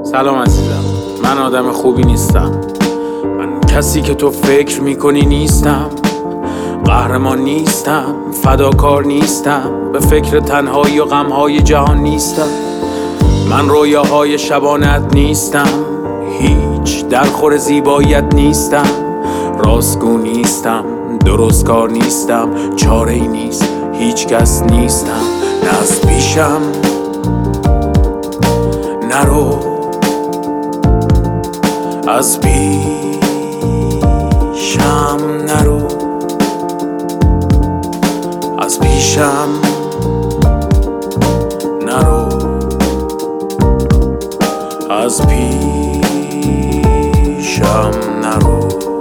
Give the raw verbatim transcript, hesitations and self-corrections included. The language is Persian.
سلام عزیزم، من آدم خوبی نیستم. من کسی که تو فکر میکنی نیستم. قهرمان نیستم، فداکار نیستم، به فکر تنهایی و غمهای جهان نیستم. من رویاهای شبانت نیستم، هیچ درخور زیباییت نیستم. راستگو نیستم، درستکار نیستم، چاره ای نیست، هیچ کس نیستم. نه از پیشم نرو، از پیشم نرو، از پیشم نرو، از پیشم نرو.